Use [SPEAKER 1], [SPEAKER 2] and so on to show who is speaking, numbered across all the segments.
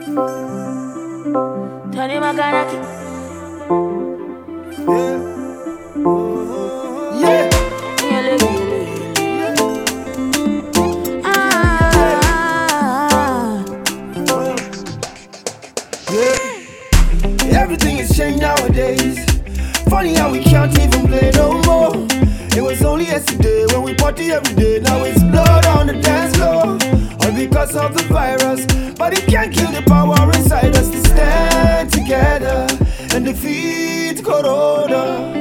[SPEAKER 1] Tony Makanaki.
[SPEAKER 2] Yeah. Everything has changed nowadays. Funny how we can't even play no more. It was only yesterday when we party every day. Now it's blood on the dance floor. All because of the virus. But it can't kill the power inside us to stand together and defeat Corona.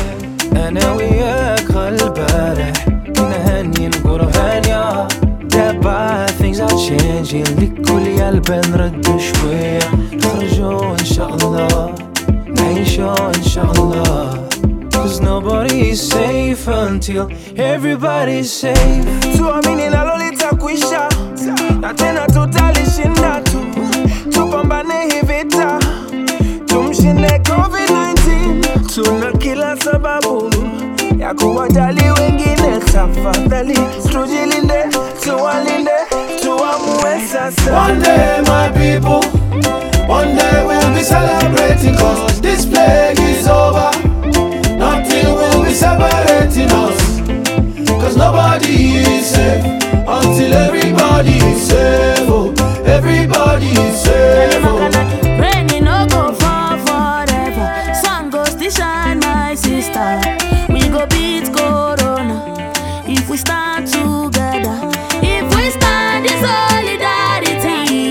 [SPEAKER 3] أنا وياك البارح نهني نقول هانيا دابا things are changing لكل قلب نرد شوية نخرجوا إن شاء الله نعيشوا إن شاء الله Cause nobody is safe until everybody's safe.
[SPEAKER 4] Tuamini nalo litakwisha na tena tutalishinda tu. Tupambane hii vita tumshinde COVID-19. Tuna kila sababu ya kuwajali wengine. Tafadhali tujilinde, tuwalinde, tuamue sasa.
[SPEAKER 2] One day my people, one day we'll be celebrating. Cause this plague is over. Nothing will be separating us. Cause nobody is safe until everybody is safe. Oh, everybody is safe. Oh.
[SPEAKER 1] Rain no go fall forever. Sun goes to shine, my sister. We go beat Corona if we stand together. If we stand in solidarity,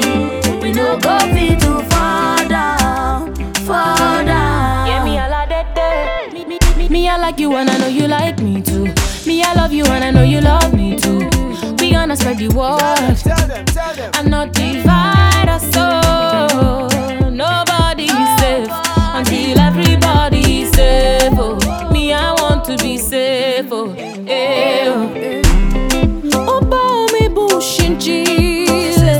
[SPEAKER 1] we no go fit to fall down, fall down. Yeah, me I like that. Me I like you and I know you like me too. Me I love you and I know you love me too. We gonna spread the word and not divide us so. Nobody is safe until everybody is safe. Oh, me I want to be safe. Oh, eh, oh. Me bush in Jesus.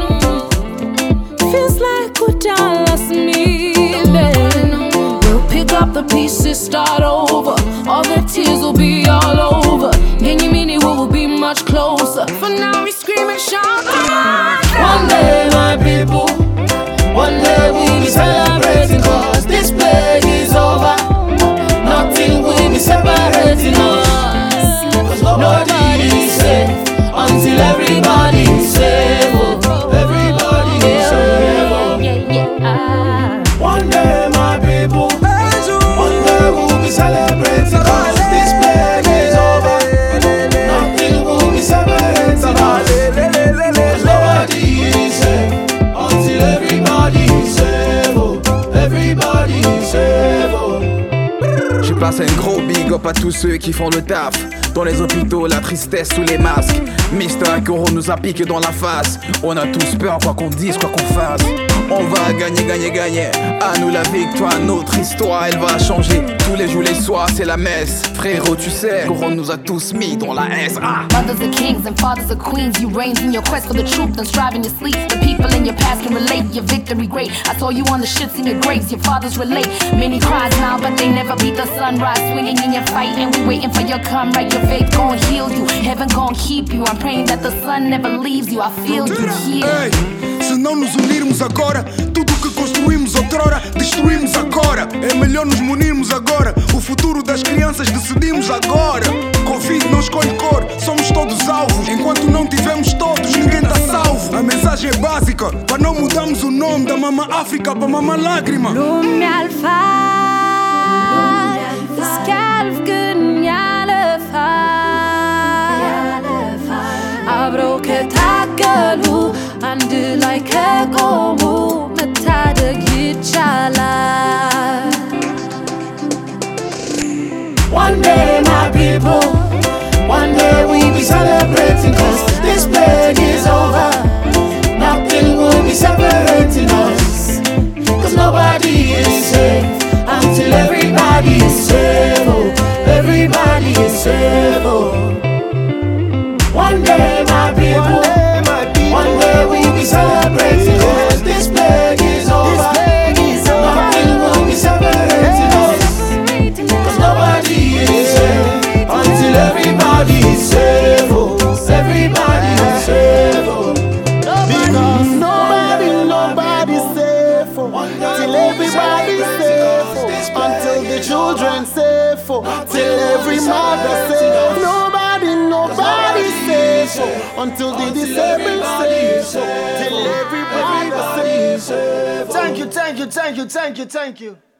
[SPEAKER 1] Feels like we lost me. We'll pick up the pieces, start over. All the tears will be all over. Genye mini will be much closer. For now we scream and shout.
[SPEAKER 2] One day my people, one day we'll be celebrating. Cause this plague is over. Nothing will be separating us. Cause nobody is safe until everybody is safe. Oh, everybody is safe. Oh. One day my people, one day we'll be celebrating. Cause this plague is over. Nothing will be separating us. Cause nobody is safe until everybody is safe. Oh, everybody is safe. Oh.
[SPEAKER 5] J'ai placé un gros big up à tous ceux qui font le taf. Dans les hôpitaux, la tristesse sous les masques. Mister Coro nous a piqué dans la face. On a tous peur, quoi qu'on dise, quoi qu'on fasse. On va gagner, gagner, gagner. À nous la victoire, notre histoire, elle va changer. Tous les jours, les soirs, c'est la messe. Frérot, tu sais, Coro nous a tous mis dans la S.
[SPEAKER 6] Mothers are kings and fathers are queens. You reign in your quest for the truth and strive in your sleep. The people in your past can relate, your victory great. I saw you on the shits in your graves, your fathers relate. Many cries now, but they never beat the sunrise. Swinging in your fight and we waiting for your come right. Your faith gon' heal you, heaven gon' keep you. I'm praying that the sun never leaves you. I feel you here.
[SPEAKER 7] Hey, se não nos unirmos agora, tudo que construímos outrora, destruímos agora. É melhor nos munirmos agora. O futuro das crianças decidimos agora. Covid não escolhe cor, somos todos alvos. Enquanto não tivermos todos, ninguém tá salvo. A mensagem é básica, para não mudarmos o nome da Mama África para Mama Lágrima.
[SPEAKER 1] Lumi alfa, skalvgun jalefa. Abro ketakalu, andu like a gomu, metada gichala.
[SPEAKER 2] One day my people, one day we'll be celebrating. Cause this plague is over. Nothing will be separating us. Cause nobody is safe until everybody is safe. Oh, everybody is safe. Oh. One day my people, one day we'll be celebrating. Cause this plague is over. Nothing will be separating us. Cause nobody is safe until everybody is safe. Oh, every mother safe. Nobody safe until the disabled safe. Till every brother safe. Thank you.